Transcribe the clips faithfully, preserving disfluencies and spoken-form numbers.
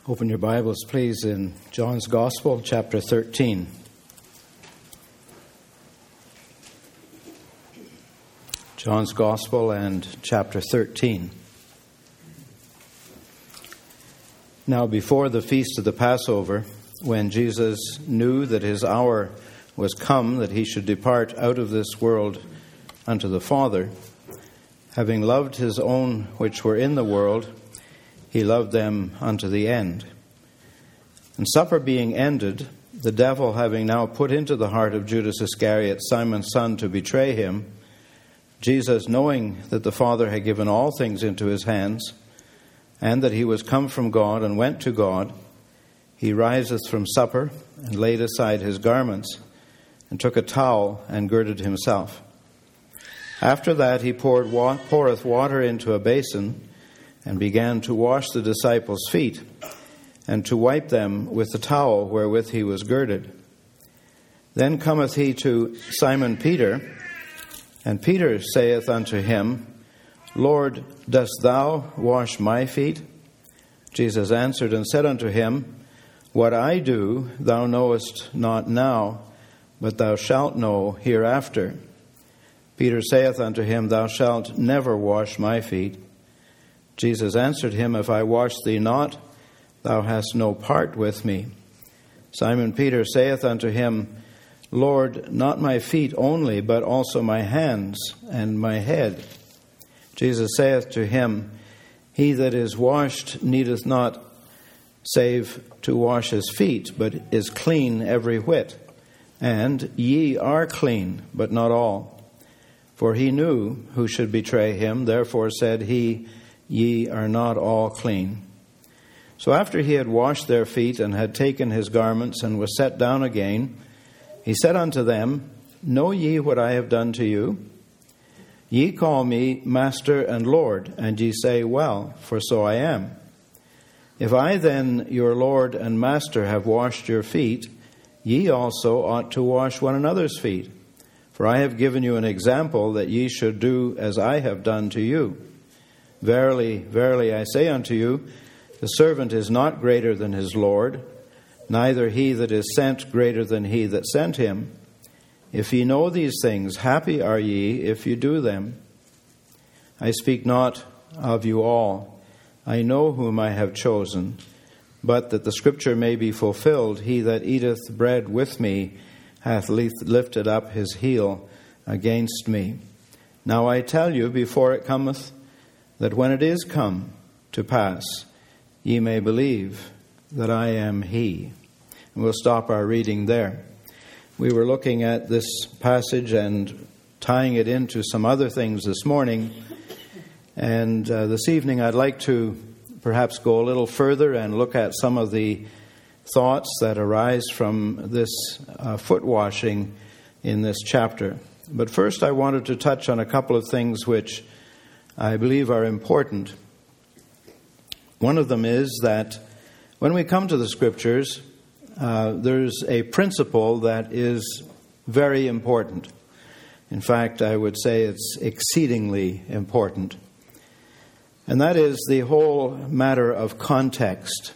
Open your Bibles, please, in John's Gospel, chapter thirteen. John's Gospel and chapter thirteen. Now, before the feast of the Passover, when Jesus knew that his hour was come, that he should depart out of this world unto the Father, having loved his own which were in the world, he loved them unto the end. And supper being ended, the devil having now put into the heart of Judas Iscariot, Simon's son, to betray him, Jesus, knowing that the Father had given all things into his hands, and that he was come from God and went to God, he riseth from supper, and laid aside his garments, and took a towel, and girded himself. After that he poured wa- poureth water into a basin, and began to wash the disciples' feet, and to wipe them with the towel wherewith he was girded. Then cometh he to Simon Peter, and Peter saith unto him, Lord, dost thou wash my feet? Jesus answered and said unto him, What I do thou knowest not now, but thou shalt know hereafter. Peter saith unto him, Thou shalt never wash my feet. Jesus answered him, If I wash thee not, thou hast no part with me. Simon Peter saith unto him, Lord, not my feet only, but also my hands and my head. Jesus saith to him, He that is washed needeth not save to wash his feet, but is clean every whit. And ye are clean, but not all. For he knew who should betray him, therefore said he, Ye are not all clean. So after he had washed their feet, and had taken his garments, and was set down again, he said unto them, Know ye what I have done to you? Ye call me Master and Lord, and ye say, Well, for so I am. If I then, your Lord and Master, have washed your feet, ye also ought to wash one another's feet. For I have given you an example, that ye should do as I have done to you. Verily, verily, I say unto you, the servant is not greater than his Lord, neither he that is sent greater than he that sent him. If ye know these things, happy are ye if you do them. I speak not of you all. I know whom I have chosen, but that the scripture may be fulfilled, he that eateth bread with me hath lifted up his heel against me. Now I tell you before it cometh, that when it is come to pass, ye may believe that I am he. And we'll stop our reading there. We were looking at this passage and tying it into some other things this morning. And uh, this evening I'd like to perhaps go a little further and look at some of the thoughts that arise from this uh, foot washing in this chapter. But first I wanted to touch on a couple of things which I believe are important. One of them is that when we come to the Scriptures, uh, there's a principle that is very important. In fact, I would say it's exceedingly important. And that is the whole matter of context.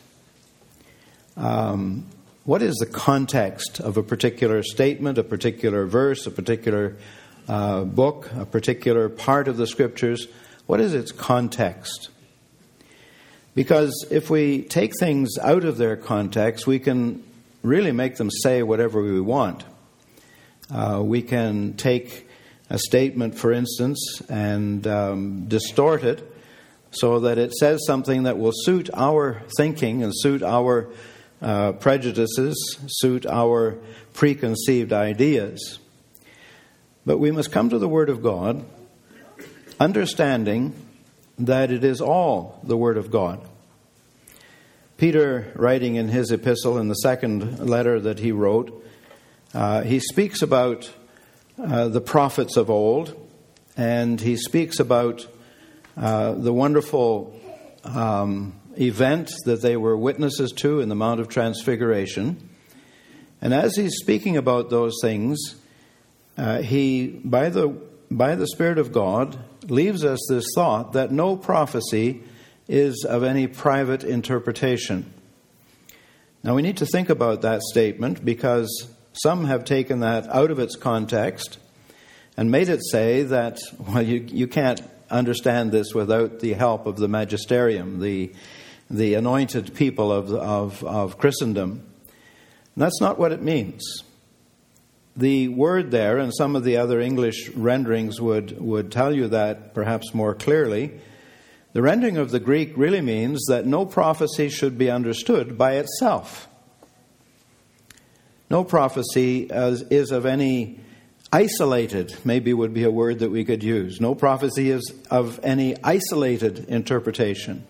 Um, what is the context of a particular statement, a particular verse, a particular uh, book, a particular part of the Scriptures? What is its context? Because if we take things out of their context, we can really make them say whatever we want. Uh, we can take a statement, for instance, and um, distort it so that it says something that will suit our thinking and suit our uh, prejudices, suit our preconceived ideas. But we must come to the Word of God, understanding that it is all the Word of God. Peter, writing in his epistle, in the second letter that he wrote, uh, he speaks about uh, the prophets of old, and he speaks about uh, the wonderful um, event that they were witnesses to in the Mount of Transfiguration. And as he's speaking about those things, uh, he, by the by the Spirit of God, leaves us this thought that no prophecy is of any private interpretation. Now we need to think about that statement, because some have taken that out of its context and made it say that, well, you, you can't understand this without the help of the magisterium, the, the anointed people of, of, of Christendom. And that's not what it means. The word there, and some of the other English renderings would, would tell you that perhaps more clearly. The rendering of the Greek really means that no prophecy should be understood by itself. No prophecy as, is of any isolated, maybe would be a word that we could use. No prophecy is of any isolated interpretation.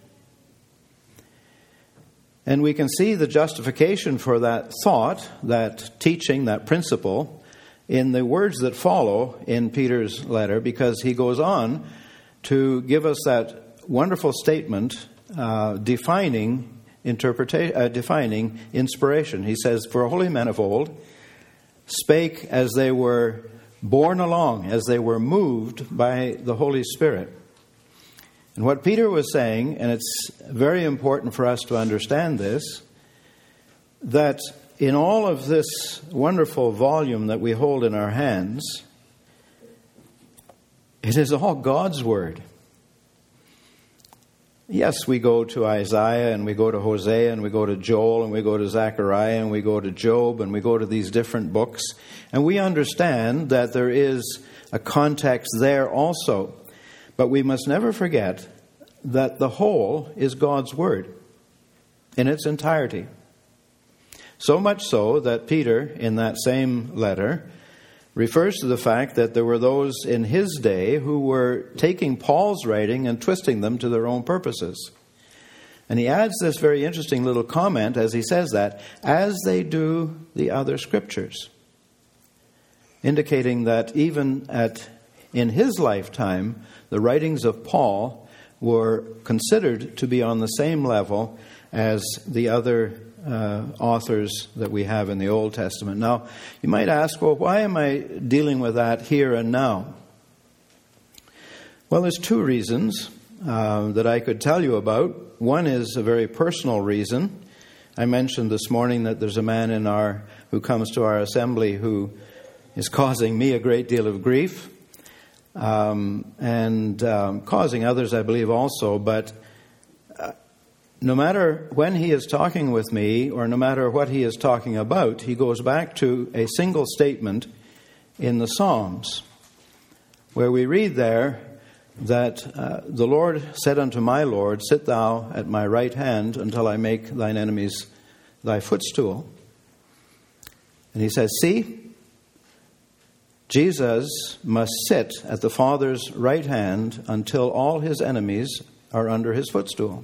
And we can see the justification for that thought, that teaching, that principle, in the words that follow in Peter's letter, because he goes on to give us that wonderful statement uh, defining interpreta- uh, defining inspiration. He says, "For holy men of old spake as they were borne along, as they were moved by the Holy Spirit." And what Peter was saying, and it's very important for us to understand this, that in all of this wonderful volume that we hold in our hands, it is all God's Word. Yes, we go to Isaiah, and we go to Hosea, and we go to Joel, and we go to Zechariah, and we go to Job, and we go to these different books, and we understand that there is a context there also. But we must never forget that the whole is God's Word in its entirety. So much so that Peter, in that same letter, refers to the fact that there were those in his day who were taking Paul's writing and twisting them to their own purposes. And he adds this very interesting little comment as he says that, as they do the other scriptures, indicating that even at in his lifetime, the writings of Paul were considered to be on the same level as the other uh, authors that we have in the Old Testament. Now, you might ask, well, why am I dealing with that here and now? Well, there's two reasons uh, that I could tell you about. One is a very personal reason. I mentioned this morning that there's a man in our who comes to our assembly who is causing me a great deal of grief. Um, and um, causing others, I believe, also. But uh, no matter when he is talking with me, or no matter what he is talking about, he goes back to a single statement in the Psalms, where we read there that uh, the Lord said unto my Lord, "Sit thou at my right hand until I make thine enemies thy footstool." And he says, see, Jesus must sit at the Father's right hand until all his enemies are under his footstool.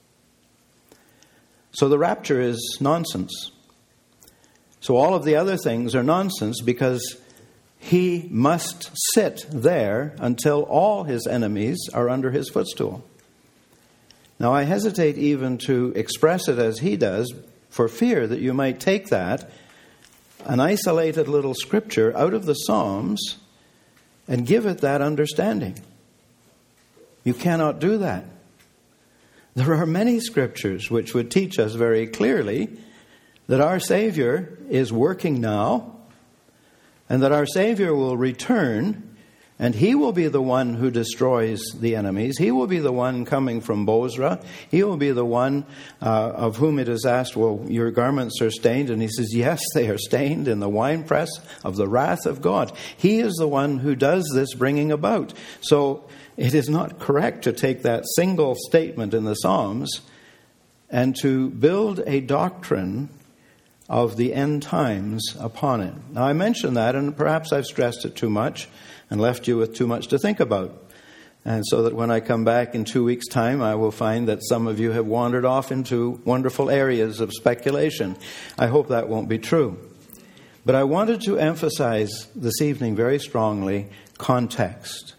So the rapture is nonsense. So all of the other things are nonsense, because he must sit there until all his enemies are under his footstool. Now I hesitate even to express it as he does, for fear that you might take that, an isolated little scripture out of the Psalms, and give it that understanding. You cannot do that. There are many scriptures which would teach us very clearly that our Savior is working now, and that our Savior will return, and he will be the one who destroys the enemies. He will be the one coming from Bozrah. He will be the one uh, of whom it is asked, well, your garments are stained. And he says, yes, they are stained in the winepress of the wrath of God. He is the one who does this bringing about. So it is not correct to take that single statement in the Psalms and to build a doctrine of the end times upon it. Now I mention that, and perhaps I've stressed it too much and left you with too much to think about. And so that when I come back in two weeks' time, I will find that some of you have wandered off into wonderful areas of speculation. I hope that won't be true. But I wanted to emphasize this evening very strongly context.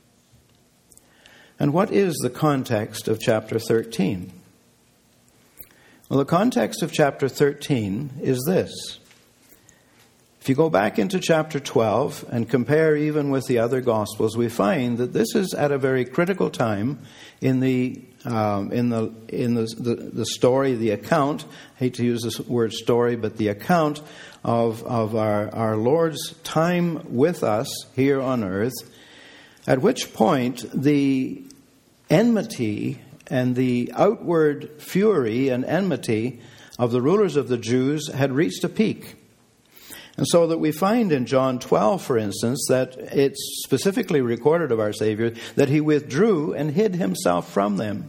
And what is the context of chapter thirteen? Well, the context of chapter thirteen is this. If you go back into chapter twelve and compare even with the other Gospels, we find that this is at a very critical time in the um, in the in the, the the story, the account. I hate to use this word story, but the account of of our our Lord's time with us here on earth. At which point the enmity and the outward fury and enmity of the rulers of the Jews had reached a peak. And so that we find in John twelve, for instance, that it's specifically recorded of our Savior that he withdrew and hid himself from them.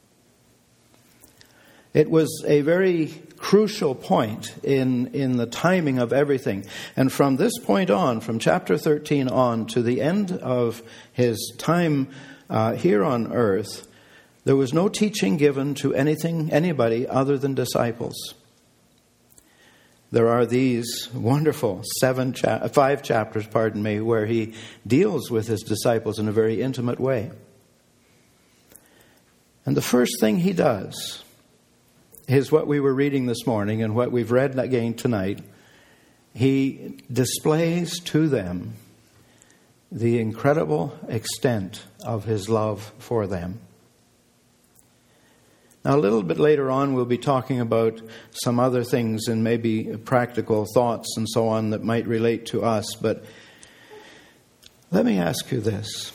It was a very crucial point in, in the timing of everything. And from this point on, from chapter thirteen on to the end of his time uh, here on earth, there was no teaching given to anything, anybody other than disciples. There are these wonderful seven, cha- five chapters, pardon me, where he deals with his disciples in a very intimate way. And the first thing he does is what we were reading this morning and what we've read again tonight. He displays to them the incredible extent of his love for them. Now, a little bit later on, we'll be talking about some other things and maybe practical thoughts and so on that might relate to us. But let me ask you this.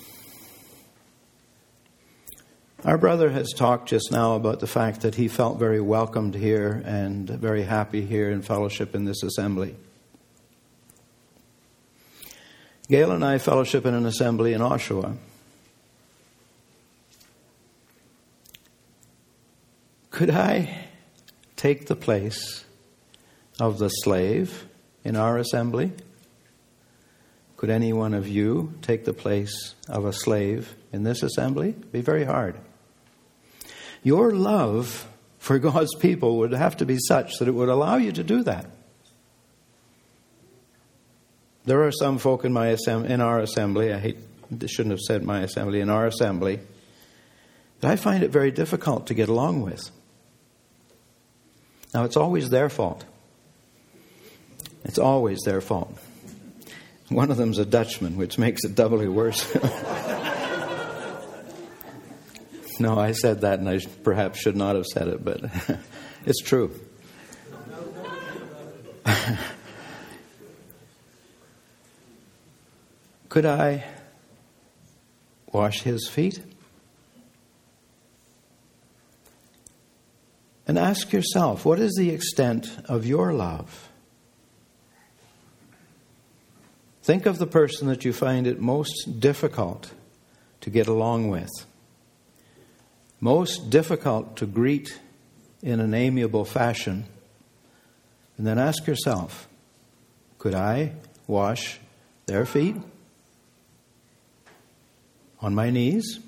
Our brother has talked just now about the fact that he felt very welcomed here and very happy here in fellowship in this assembly. Gail and I fellowship in an assembly in Oshawa. Could I take the place of the slave in our assembly? Could any one of you take the place of a slave in this assembly? It'd be very hard. Your love for God's people would have to be such that it would allow you to do that. There are some folk in my assembly, in our assembly, I hate, shouldn't have said my assembly, in our assembly, that I find it very difficult to get along with. Now, it's always their fault. It's always their fault. One of them's a Dutchman, which makes it doubly worse. No, I said that, and I perhaps should not have said it, but it's true. Could I wash his feet? And ask yourself, what is the extent of your love? Think of the person that you find it most difficult to get along with, most difficult to greet in an amiable fashion, and then ask yourself, could I wash their feet on my knees?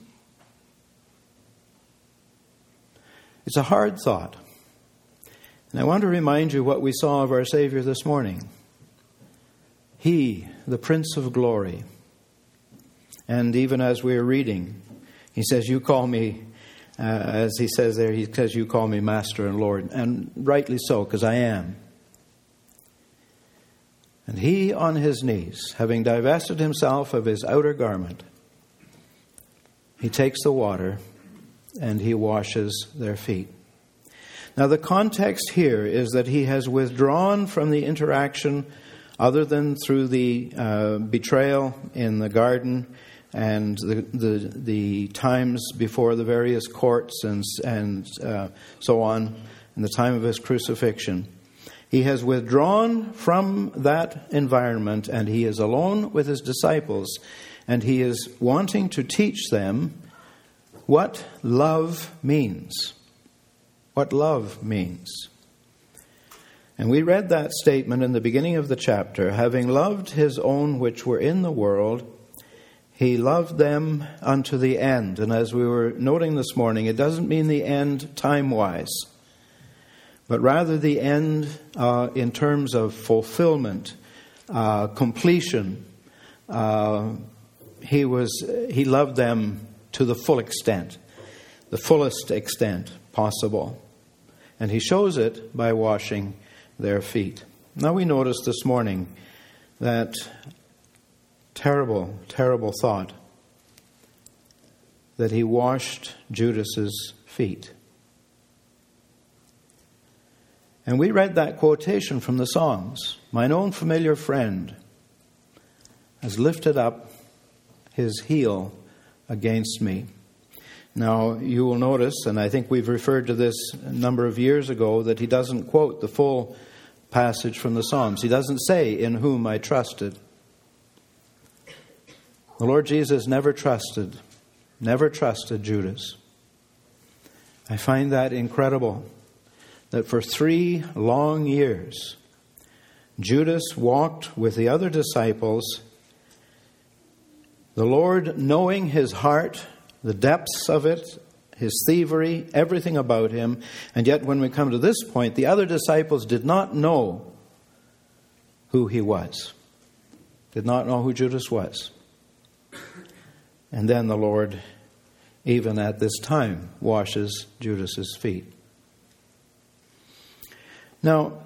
It's a hard thought. And I want to remind you what we saw of our Savior this morning. He, the Prince of Glory. And even as we are reading, he says, you call me, uh, as he says there, he says, you call me Master and Lord. And rightly so, because I am. And he on his knees, having divested himself of his outer garment, he takes the water and he washes their feet. Now, the context here is that he has withdrawn from the interaction other than through the uh, betrayal in the garden and the, the the times before the various courts and, and uh, so on, in the time of his crucifixion. He has withdrawn from that environment and he is alone with his disciples, and he is wanting to teach them what love means. What love means. And we read that statement in the beginning of the chapter. Having loved his own which were in the world, he loved them unto the end. And as we were noting this morning, it doesn't mean the end time-wise, but rather the end uh, in terms of fulfillment, uh, completion. Uh, he was he loved them to the full extent, the fullest extent possible. And he shows it by washing their feet. Now we noticed this morning that terrible, terrible thought that he washed Judas's feet. And we read that quotation from the Psalms. Mine own familiar friend has lifted up his heel against me. Now, you will notice, and I think we've referred to this a number of years ago, that he doesn't quote the full passage from the Psalms. He doesn't say, in whom I trusted. The Lord Jesus never trusted, never trusted Judas. I find that incredible, that for three long years, Judas walked with the other disciples, the Lord knowing his heart, the depths of it, his thievery, everything about him. And yet when we come to this point, the other disciples did not know who he was. Did not know who Judas was. And then the Lord, even at this time, washes Judas's feet. Now,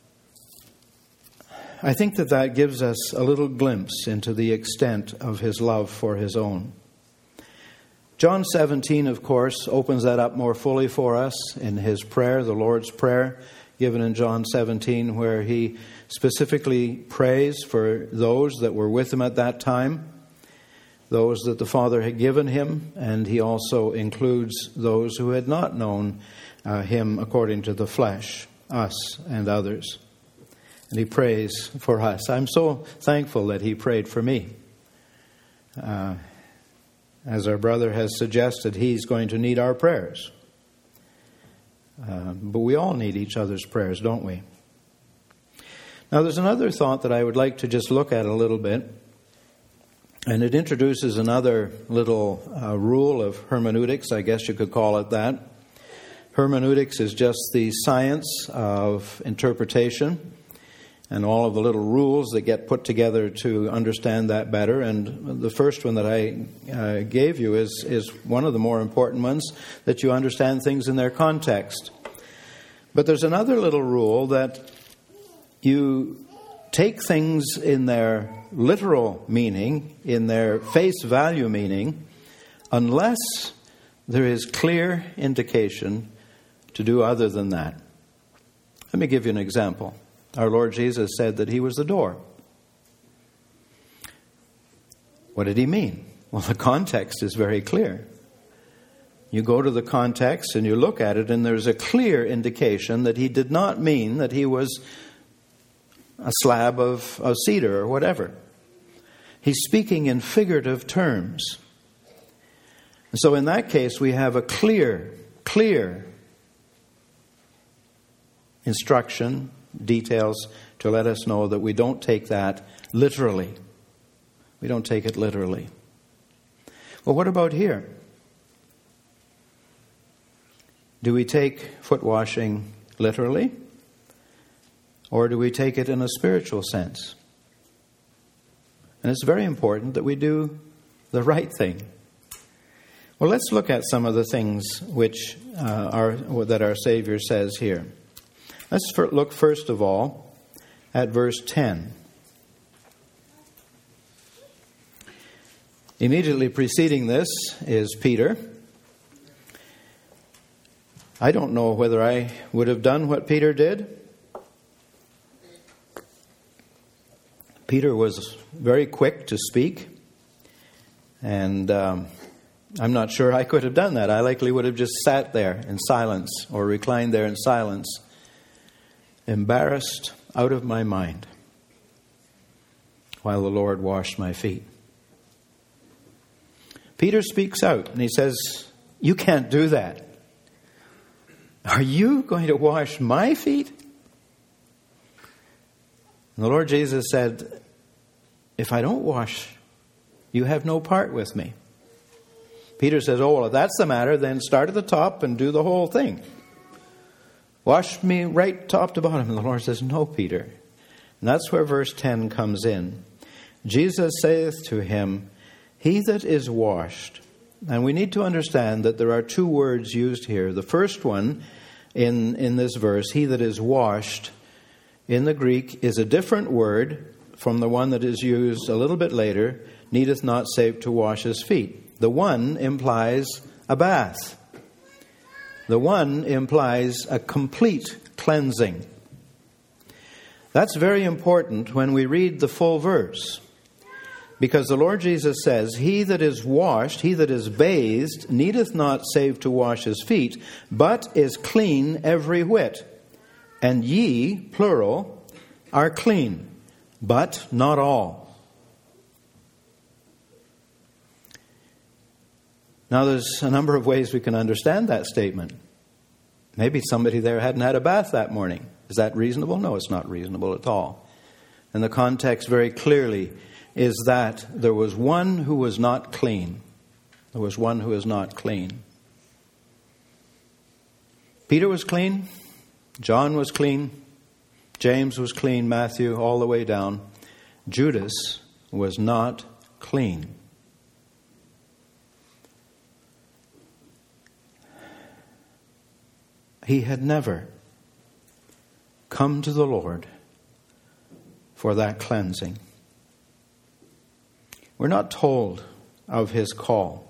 I think that that gives us a little glimpse into the extent of his love for his own. John seventeen, of course, opens that up more fully for us in his prayer, the Lord's Prayer, given in John seventeen, where he specifically prays for those that were with him at that time, those that the Father had given him, and he also includes those who had not known uh, him according to the flesh, us and others. And he prays for us. I'm so thankful that he prayed for me. Uh, As our brother has suggested, he's going to need our prayers. Uh, but we all need each other's prayers, don't we? Now, there's another thought that I would like to just look at a little bit. And it introduces another little uh, rule of hermeneutics, I guess you could call it that. Hermeneutics is just the science of interpretation and all of the little rules that get put together to understand that better. And the first one that I uh, gave you is, is one of the more important ones, that you understand things in their context. But there's another little rule that you take things in their literal meaning, in their face value meaning, unless there is clear indication to do other than that. Let me give you an example. Our Lord Jesus said that he was the door. What did he mean? Well, the context is very clear. You go to the context and you look at it, and there's a clear indication that he did not mean that he was a slab of, of cedar or whatever. He's speaking in figurative terms. And so in that case, we have a clear, clear instruction, details to let us know that we don't take that literally. We don't take it literally. Well, what about here? Do we take foot washing literally? Or do we take it in a spiritual sense? And it's very important that we do the right thing. Well, let's look at some of the things which uh, are that our Savior says here. Let's look first of all at verse ten. Immediately preceding this is Peter. I don't know whether I would have done what Peter did. Peter was very quick to speak, and um, I'm not sure I could have done that. I likely would have just sat there in silence or reclined there in silence, embarrassed out of my mind, while the Lord washed my feet. Peter speaks out and he says, "You can't do that. Are you going to wash my feet?" And the Lord Jesus said, "If I don't wash, you have no part with me." Peter says, "Oh, well, if that's the matter, then start at the top and do the whole thing. Wash me right top to bottom." And the Lord says, "No, Peter." And that's where verse ten comes in. Jesus saith to him, "He that is washed." And we need to understand that there are two words used here. The first one in, in this verse, "he that is washed," in the Greek is a different word from the one that is used a little bit later, needeth not save to wash his feet. The one implies a bath. The one implies a complete cleansing. That's very important when we read the full verse. Because the Lord Jesus says, he that is washed, he that is bathed, needeth not save to wash his feet, but is clean every whit. And ye, plural, are clean, but not all. Now there's a number of ways we can understand that statement. Maybe somebody there hadn't had a bath that morning. Is that reasonable? No, it's not reasonable at all. And the context very clearly is that there was one who was not clean. There was one who was not clean. Peter was clean. John was clean. James was clean. Matthew, all the way down. Judas was not clean. He had never come to the Lord for that cleansing. We're not told of his call.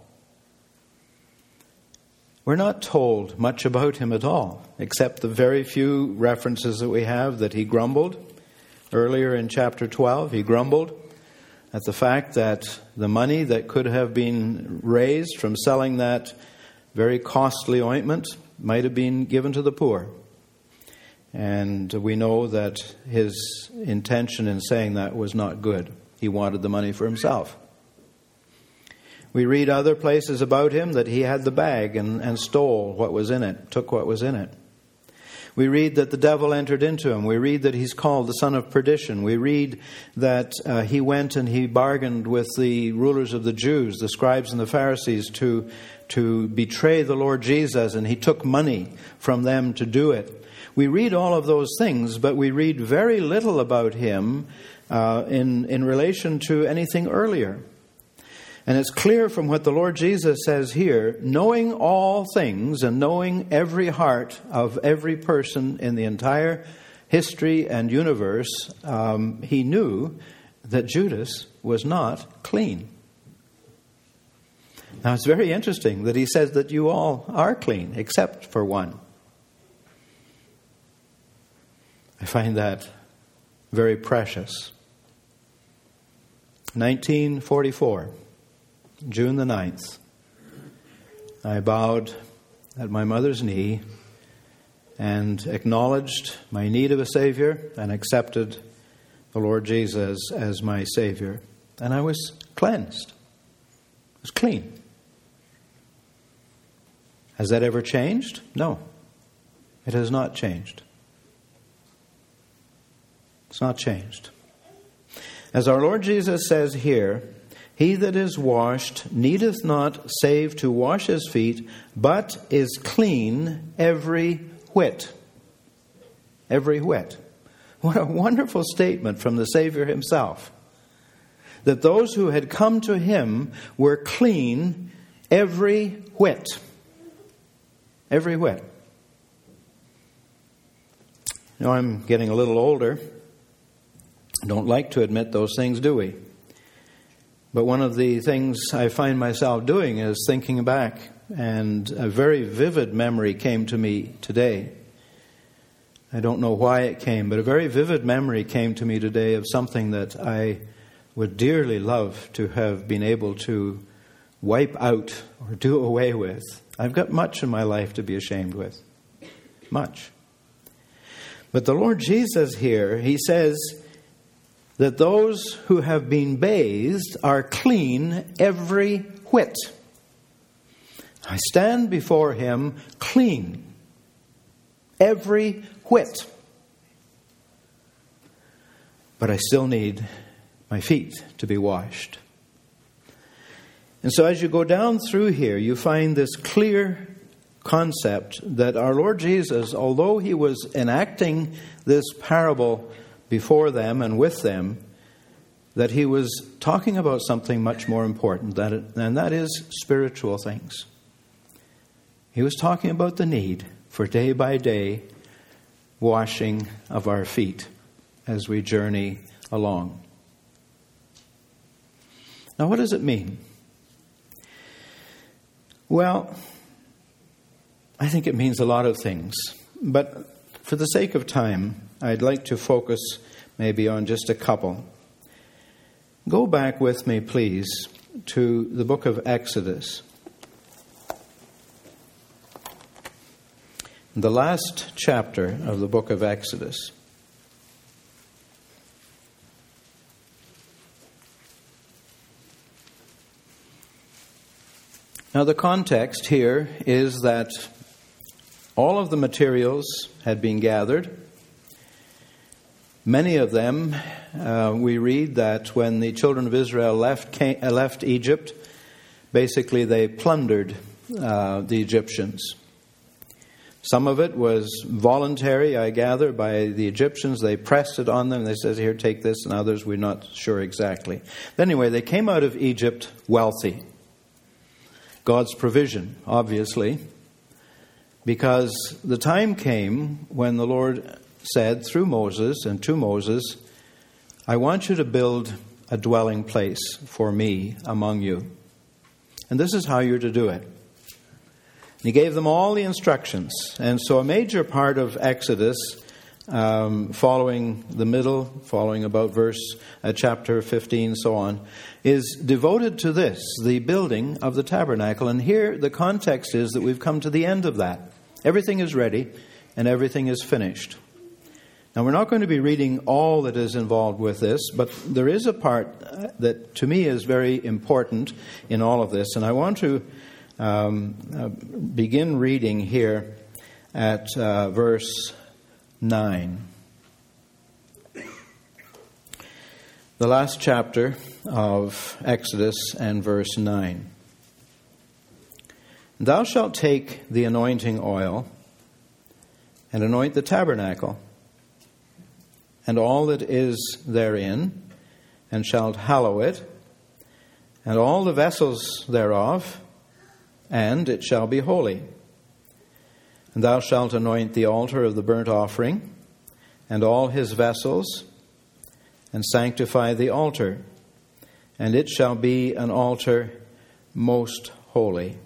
We're not told much about him at all, except the very few references that we have that he grumbled. Earlier in chapter twelve, he grumbled at the fact that the money that could have been raised from selling that very costly ointment might have been given to the poor. And we know that his intention in saying that was not good. He wanted the money for himself. We read other places about him that he had the bag and, and stole what was in it, took what was in it. We read that the devil entered into him. We read that he's called the son of perdition. We read that uh, he went and he bargained with the rulers of the Jews, the scribes and the Pharisees, to, to betray the Lord Jesus, and he took money from them to do it. We read all of those things, but we read very little about him uh, in, in relation to anything earlier. And it's clear from what the Lord Jesus says here, knowing all things and knowing every heart of every person in the entire history and universe, um, he knew that Judas was not clean. Now it's very interesting that he says that you all are clean, except for one. I find that very precious. nineteen forty-four, June the ninth, I bowed at my mother's knee and acknowledged my need of a Savior and accepted the Lord Jesus as my Savior. And I was cleansed. I was clean. Has that ever changed? No, it has not changed. It's not changed. As our Lord Jesus says here, he that is washed needeth not save to wash his feet, but is clean every whit. Every whit. What a wonderful statement from the Savior himself. That those who had come to him were clean every whit. Every whit. You know, I'm getting a little older. I don't like to admit those things, do we? But one of the things I find myself doing is thinking back, and a very vivid memory came to me today. I don't know why it came, but a very vivid memory came to me today of something that I would dearly love to have been able to wipe out or do away with. I've got much in my life to be ashamed with. Much. But the Lord Jesus here, he says that those who have been bathed are clean every whit. I stand before him clean every whit. But I still need my feet to be washed. And so as you go down through here, you find this clear concept that our Lord Jesus, although he was enacting this parable before them and with them, that he was talking about something much more important, that it, and that is spiritual things. He was talking about the need for day by day washing of our feet as we journey along. Now, what does it mean? Well, I think it means a lot of things. But for the sake of time, I'd like to focus maybe on just a couple. Go back with me, please, to the book of Exodus. The last chapter of the book of Exodus. Now, the context here is that all of the materials had been gathered. Many of them, uh, we read that when the children of Israel left came, uh, left Egypt, basically they plundered uh, the Egyptians. Some of it was voluntary, I gather, by the Egyptians. They pressed it on them. They said, here, take this, and others, we're not sure exactly. But anyway, they came out of Egypt wealthy. God's provision, obviously, because the time came when the Lord said through Moses and to Moses, I want you to build a dwelling place for me among you. And this is how you're to do it. He gave them all the instructions. And so a major part of Exodus, um, following the middle, following about verse uh, chapter fifteen, so on, is devoted to this, the building of the tabernacle. And here the context is that we've come to the end of that. Everything is ready and everything is finished. Now, we're not going to be reading all that is involved with this, but there is a part that to me is very important in all of this. And I want to um, uh, begin reading here at uh, verse nine. The last chapter of Exodus and verse nine. Thou shalt take the anointing oil and anoint the tabernacle and all that is therein, and shalt hallow it, and all the vessels thereof, and it shall be holy. And thou shalt anoint the altar of the burnt offering, and all his vessels, and sanctify the altar, and it shall be an altar most holy.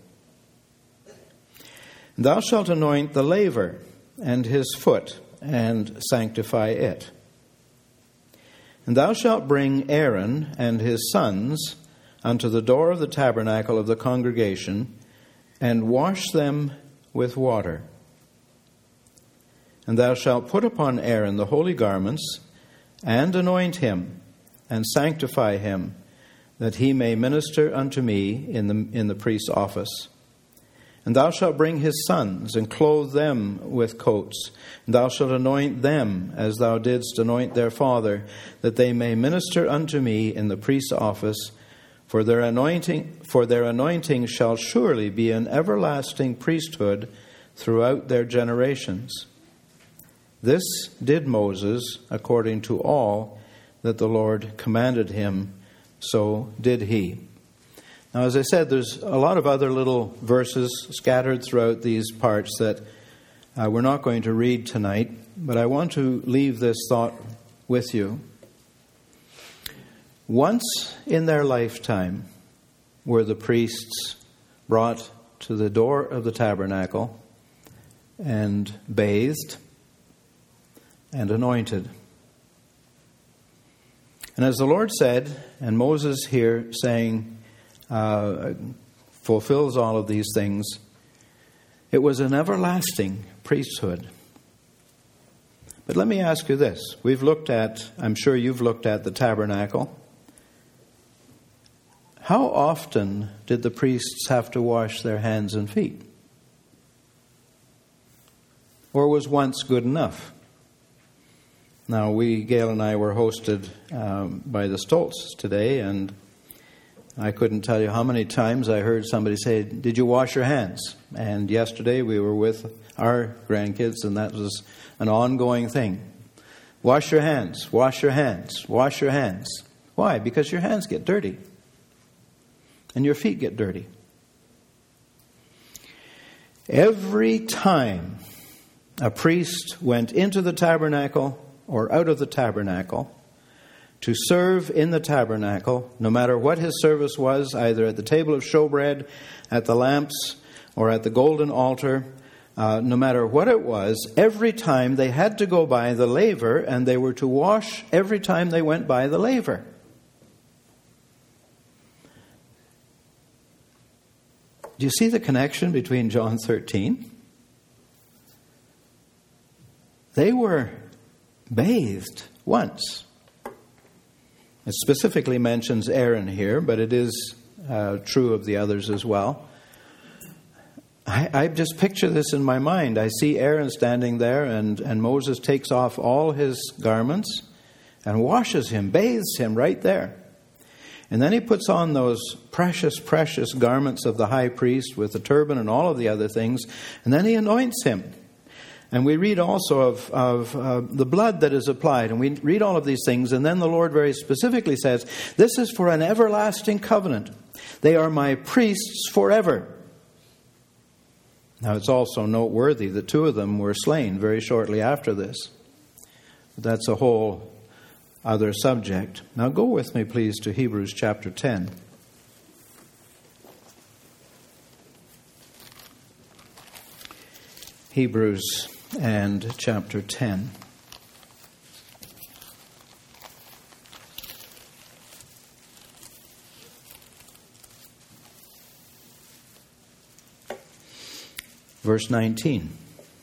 And thou shalt anoint the laver and his foot, and sanctify it. And thou shalt bring Aaron and his sons unto the door of the tabernacle of the congregation, and wash them with water. And thou shalt put upon Aaron the holy garments, and anoint him, and sanctify him, that he may minister unto me in the in the priest's office. And thou shalt bring his sons, and clothe them with coats. And thou shalt anoint them, as thou didst anoint their father, that they may minister unto me in the priest's office. For their anointing, for their anointing shall surely be an everlasting priesthood throughout their generations. This did Moses according to all that the Lord commanded him, so did he. Now, as I said, there's a lot of other little verses scattered throughout these parts that uh, we're not going to read tonight, but I want to leave this thought with you. Once in their lifetime were the priests brought to the door of the tabernacle and bathed and anointed. And as the Lord said, and Moses here saying, Uh, fulfills all of these things, it was an everlasting priesthood. But let me ask you this. We've looked at, I'm sure you've looked at the tabernacle. How often did the priests have to wash their hands and feet? Or was once good enough? Now, we, Gail and I, were hosted um, by the Stoltz today, and I couldn't tell you how many times I heard somebody say, did you wash your hands? And yesterday we were with our grandkids, and that was an ongoing thing. Wash your hands, wash your hands, wash your hands. Why? Because your hands get dirty. And your feet get dirty. Every time a priest went into the tabernacle or out of the tabernacle, to serve in the tabernacle, no matter what his service was, either at the table of showbread, at the lamps, or at the golden altar, uh, no matter what it was, every time they had to go by the laver, and they were to wash every time they went by the laver. Do you see the connection between John thirteen? They were bathed once. It specifically mentions Aaron here, but it is uh, true of the others as well. I, I just picture this in my mind. I see Aaron standing there, and, and Moses takes off all his garments and washes him, bathes him right there. And then he puts on those precious, precious garments of the high priest with the turban and all of the other things, and then he anoints him. And we read also of, of uh, the blood that is applied. And we read all of these things. And then the Lord very specifically says, this is for an everlasting covenant. They are my priests forever. Now it's also noteworthy that two of them were slain very shortly after this. But that's a whole other subject. Now go with me, please, to Hebrews chapter ten. Hebrews and chapter ten. Verse nineteen.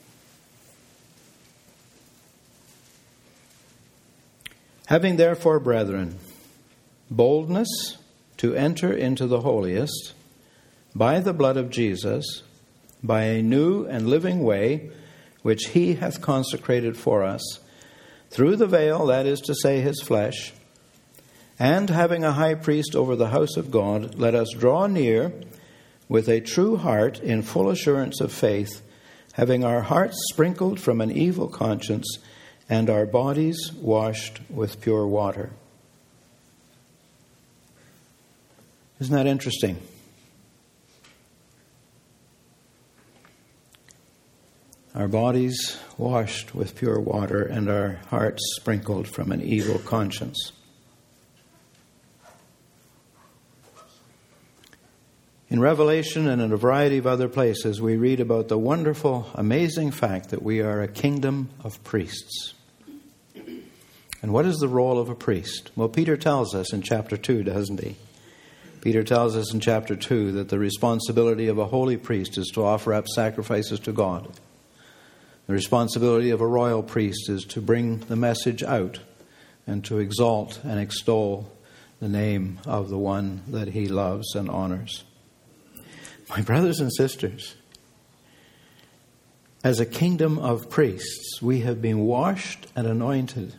Having therefore, brethren, boldness to enter into the holiest by the blood of Jesus, by a new and living way, which he hath consecrated for us, through the veil, that is to say, his flesh, and having a high priest over the house of God, let us draw near with a true heart in full assurance of faith, having our hearts sprinkled from an evil conscience, and our bodies washed with pure water. Isn't that interesting? Our bodies washed with pure water, and our hearts sprinkled from an evil conscience. In Revelation and in a variety of other places, we read about the wonderful, amazing fact that we are a kingdom of priests. And what is the role of a priest? Well, Peter tells us in chapter two, doesn't he? Peter tells us in chapter two that the responsibility of a holy priest is to offer up sacrifices to God. The responsibility of a royal priest is to bring the message out and to exalt and extol the name of the one that he loves and honors. My brothers and sisters, as a kingdom of priests, we have been washed and anointed.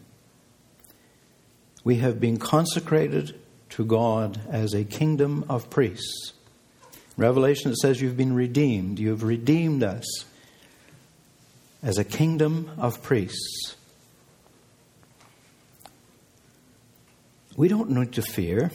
We have been consecrated to God as a kingdom of priests. In Revelation, it says you've been redeemed. You've redeemed us as a kingdom of priests. We don't need to fear.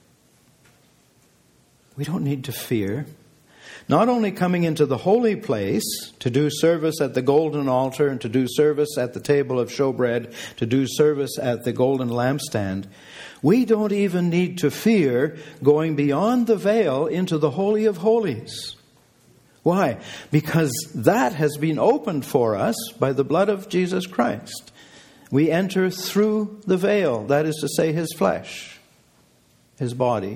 We don't need to fear. Not only coming into the holy place to do service at the golden altar and to do service at the table of showbread, to do service at the golden lampstand, we don't even need to fear going beyond the veil into the Holy of Holies. Why? Because that has been opened for us by the blood of Jesus Christ. We enter through the veil, that is to say, his flesh, his body.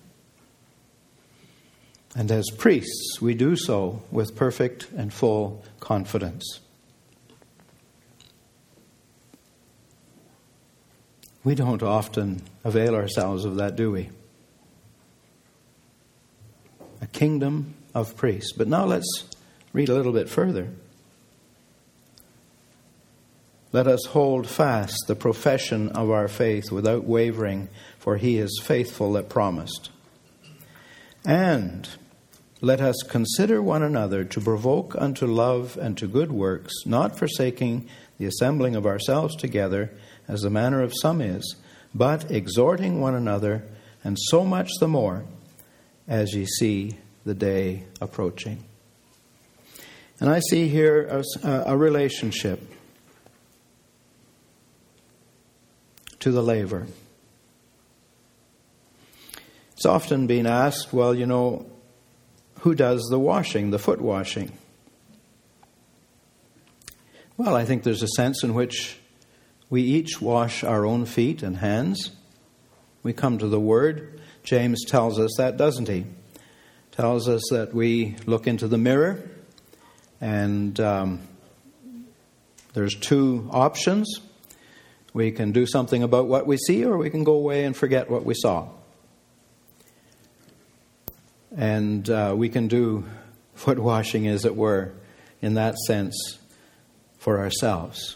And as priests, we do so with perfect and full confidence. We don't often avail ourselves of that, do we? A kingdom of priests. But now let's read a little bit further. Let us hold fast the profession of our faith without wavering, for he is faithful that promised. And let us consider one another to provoke unto love and to good works, not forsaking the assembling of ourselves together, as the manner of some is, but exhorting one another, and so much the more, as ye see the day approaching. And I see here a, a relationship to the laver. It's often been asked, well, you know, who does the washing, the foot washing? Well, I think there's a sense in which we each wash our own feet and hands. We come to the Word. James tells us that, doesn't he? Tells us that we look into the mirror, and um, there's two options. We can do something about what we see, or we can go away and forget what we saw. And uh, we can do foot washing, as it were, in that sense, for ourselves.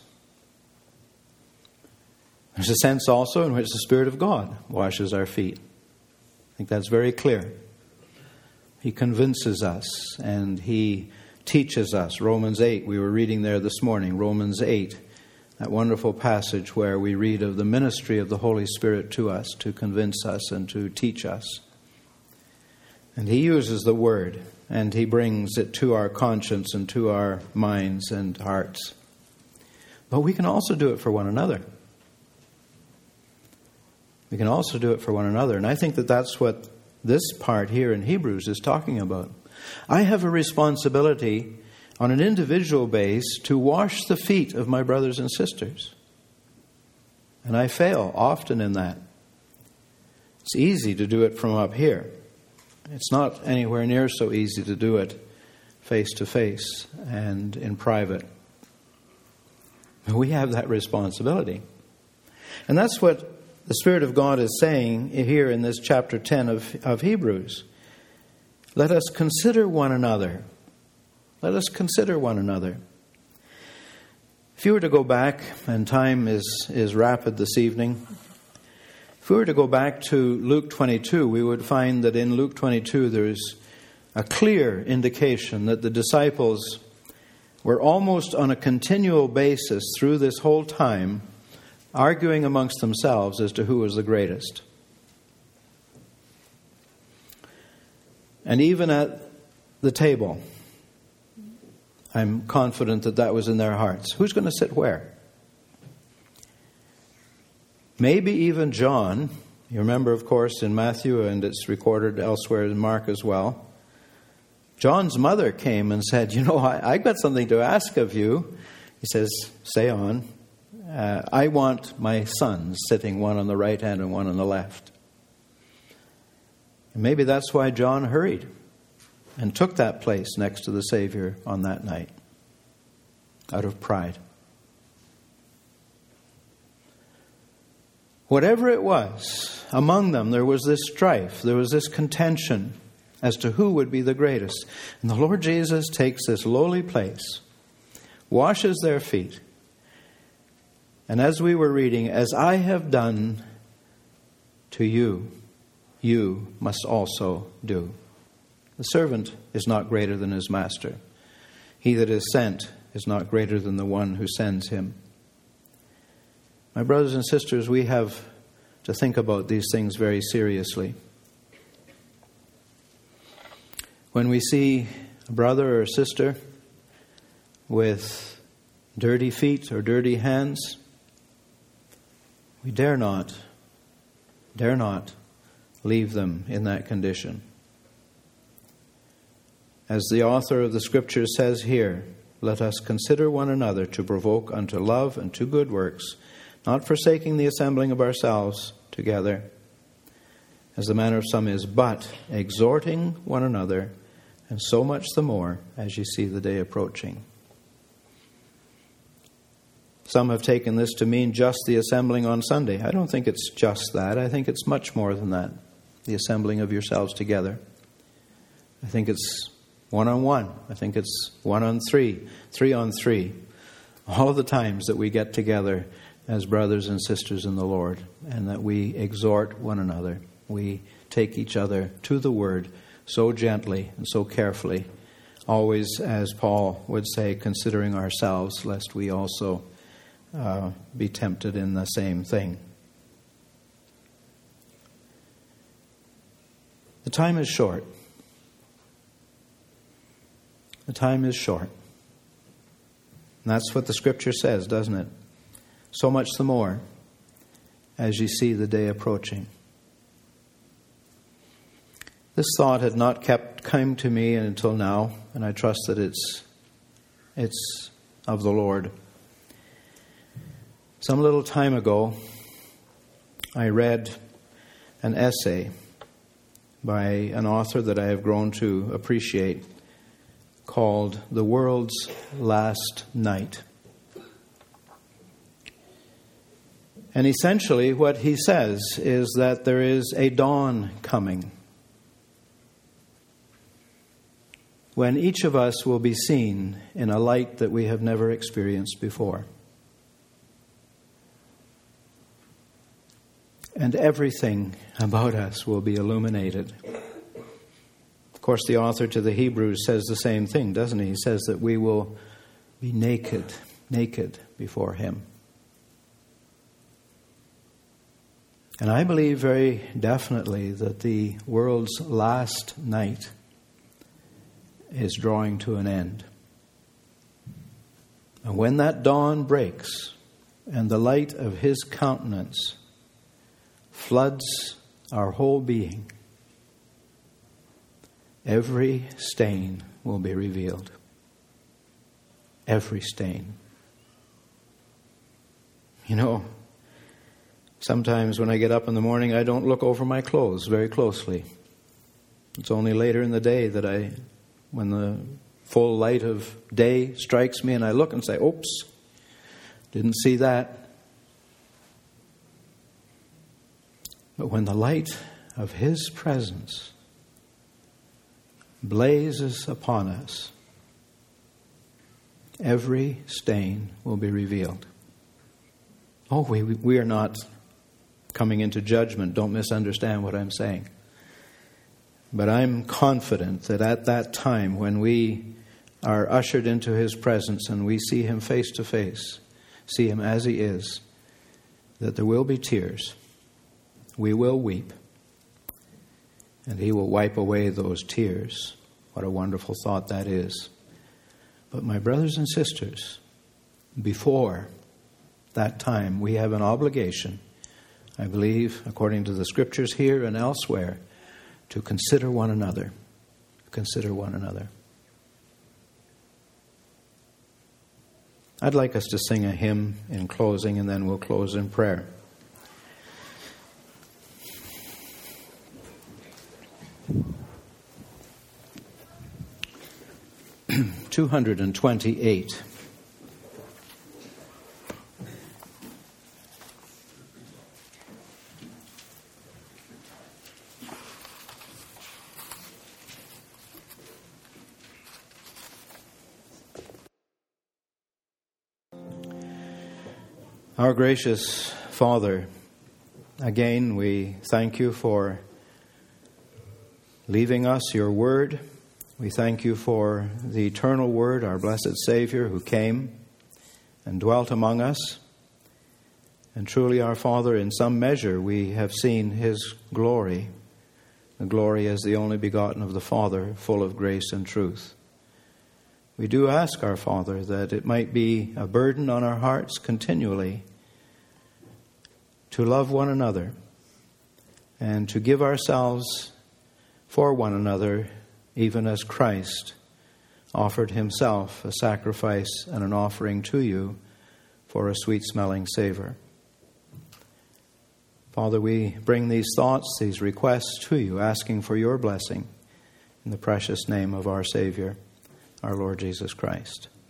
There's a sense also in which the Spirit of God washes our feet. I think that's very clear. He convinces us and He teaches us. Romans eight, we were reading there this morning, Romans eight, that wonderful passage where we read of the ministry of the Holy Spirit to us, to convince us and to teach us. And He uses the Word, and He brings it to our conscience and to our minds and hearts. But we can also do it for one another. We can also do it for one another. And I think that that's what this part here in Hebrews is talking about. I have a responsibility on an individual base to wash the feet of my brothers and sisters. And I fail often in that. It's easy to do it from up here. It's not anywhere near so easy to do it face to face and in private. We have that responsibility. And that's what the Spirit of God is saying here in this chapter ten of, of Hebrews. Let us consider one another. Let us consider one another. If you were to go back, and time is, is rapid this evening, if we were to go back to Luke twenty-two, we would find that in Luke twenty-two there's a clear indication that the disciples were almost on a continual basis through this whole time arguing amongst themselves as to who was the greatest. And even at the table, I'm confident that that was in their hearts. Who's going to sit where? Maybe even John. You remember, of course, in Matthew, and it's recorded elsewhere in Mark as well. John's mother came and said, you know, I, I've got something to ask of you. He says, say on. Uh, I want my sons sitting one on the right hand and one on the left. And maybe that's why John hurried and took that place next to the Savior on that night, out of pride. Whatever it was, among them there was this strife, there was this contention as to who would be the greatest. And the Lord Jesus takes this lowly place, washes their feet, and as we were reading, as I have done to you, you must also do. The servant is not greater than his master. He that is sent is not greater than the one who sends him. My brothers and sisters, we have to think about these things very seriously. When we see a brother or a sister with dirty feet or dirty hands, we dare not, dare not leave them in that condition. As the author of the Scriptures says here, let us consider one another to provoke unto love and to good works, not forsaking the assembling of ourselves together, as the manner of some is, but exhorting one another, and so much the more as you see the day approaching. Some have taken this to mean just the assembling on Sunday. I don't think it's just that. I think it's much more than that, the assembling of yourselves together. I think it's one-on-one. I think it's one-on-three, three-on-three. All of the times that we get together as brothers and sisters in the Lord, and that we exhort one another. We take each other to the Word so gently and so carefully, always, as Paul would say, considering ourselves, lest we also Uh, be tempted in the same thing. The time is short. The time is short. And that's what the Scripture says, doesn't it? So much the more as you see the day approaching. This thought had not kept come to me until now, and I trust that it's it's of the Lord. Some little time ago, I read an essay by an author that I have grown to appreciate called The World's Last Night. And essentially what he says is that there is a dawn coming when each of us will be seen in a light that we have never experienced before. And everything about us will be illuminated. Of course, the author to the Hebrews says the same thing, doesn't he? He says that we will be naked, naked before him. And I believe very definitely that the world's last night is drawing to an end. And when that dawn breaks and the light of his countenance floods our whole being, every stain will be revealed. Every stain. You know, sometimes when I get up in the morning, I don't look over my clothes very closely. It's only later in the day that I, when the full light of day strikes me and I look and say, oops, didn't see that. But when the light of his presence blazes upon us, every stain will be revealed. Oh, we we are not coming into judgment. Don't misunderstand what I'm saying. But I'm confident that at that time when we are ushered into his presence and we see him face to face, see him as he is, that there will be tears. We will weep. And he will wipe away those tears. What a wonderful thought that is. But my brothers and sisters, before that time, we have an obligation, I believe, according to the scriptures here and elsewhere, to consider one another. Consider one another. I'd like us to sing a hymn in closing, and then we'll close in prayer. two hundred twenty-eight. Our gracious Father, again we thank you for leaving us your word. We thank you for the eternal word, our blessed Savior, who came and dwelt among us. And truly, our Father, in some measure we have seen his glory, the glory as the only begotten of the Father, full of grace and truth. We do ask, our Father, that it might be a burden on our hearts continually to love one another and to give ourselves for one another, even as Christ offered himself a sacrifice and an offering to you for a sweet-smelling savor. Father, we bring these thoughts, these requests to you, asking for your blessing in the precious name of our Savior, our Lord Jesus Christ.